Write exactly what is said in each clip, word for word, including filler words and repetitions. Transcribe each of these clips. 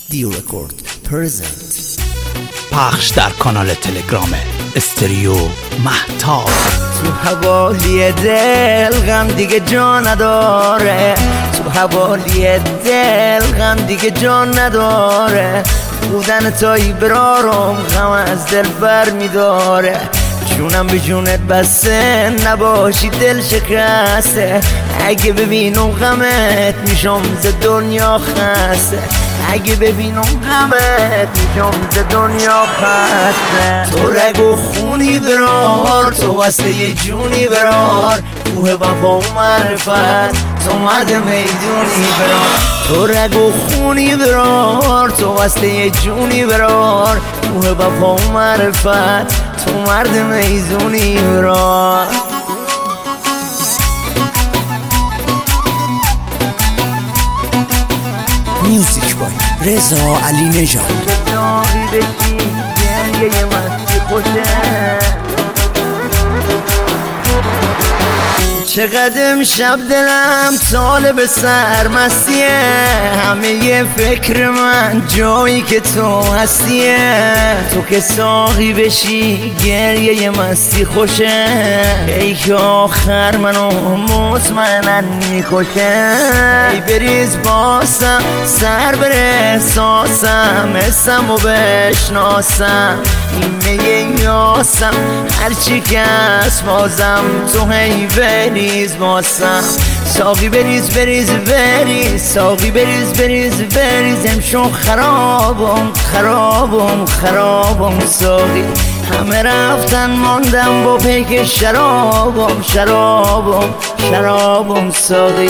دیو رکورد پرزنت. پخش در کانال تلگرام استریو مهتاب. تو حوالی دل غم دیگه جا نداره، تو حوالی دل غم دیگه جا نداره. بودن تایی برارم غم از دل بر میداره. جونم به جونت بسته نباشی دل شکسته. اگه ببینم غمت میشم ز دنیا خسته. اگه ببینم غمت میشم ز دنیا خسته. تو رگ و خونی برار، تو واسه یه جونی برار. کوه وفا و معرفت تو مرد میدونی برار. تو رگ و خونی برار، تو واسه یه جونی برار. کوه وفا و معرفت تو مرد میزونی برار. میوزیک بای رضا علی نژاد. داغی بشی گریه مستی خوشه. چقدر امشب دلم طالب سرمستیه. همه یه فکر من جایی که تو هستیه. تو که ساقی بشی گریه یه مستی خوشه. ای که آخر منو مطمئنن میکشه. ای بریز باسم سر بره ساسم اسم و بشناسم. این میگه یاسم هرچی که از بازم تو هی بریز باسم. ساقی بریز بریز بریز ساقی بریز بریز بریز. امشو خرابم خرابم خرابم ساقی. همه رفتن ماندم با پیک شرابم شرابم شرابم ساقی.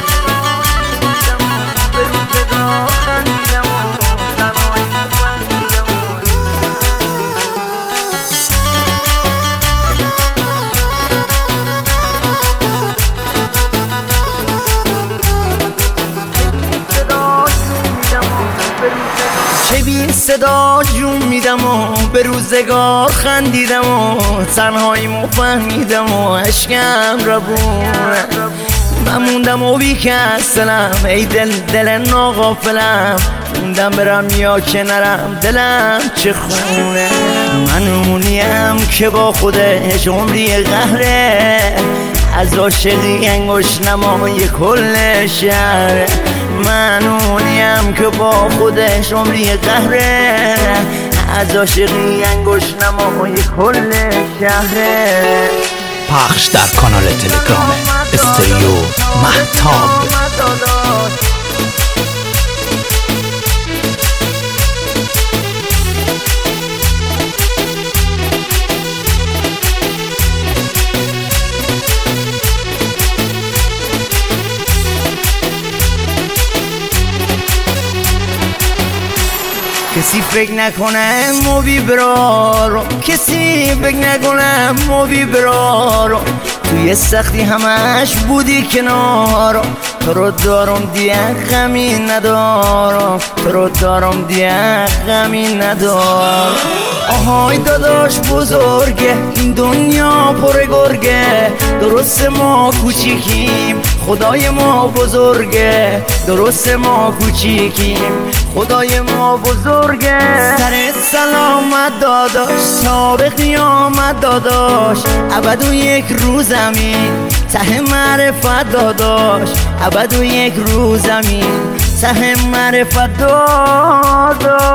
چه بی صدا جون میدم و به روزگار خندیدم و تنهاییمو فهمیدم و عشقم را بونه. من موندم و بی کسلم ای دل دل ناغافلم. موندم برم یا که نرم دلم چه خونه. من اونیم که با خودش عمری قهره. از عاشقی انگوش نمای کل شهر. من اونیم که با خودش عمری قهره. از عاشقی انگوش نمای کل شهر. پخش در کانال تلگرام استریو مهتاب. کسی فکر نکنه مو بیبرارم. کسی فکر نکنه مو بیبرارم. توی سختی همش بودی کنارم. تو رو دارم دیگه غمی ندارم. تو رو دارم دیگه غمی ندارم. آهای داداش بزرگه این دنیا پر گرگه. درست ما کوچیکیم خدای ما بزرگه. درست ما کوچیکیم خدای ما بزرگه. سر سلامت داداش تا به قیامت داداش. ابد یک روز زمین ته معرفت داداش. ابد یک روز زمین ته معرفت داداش.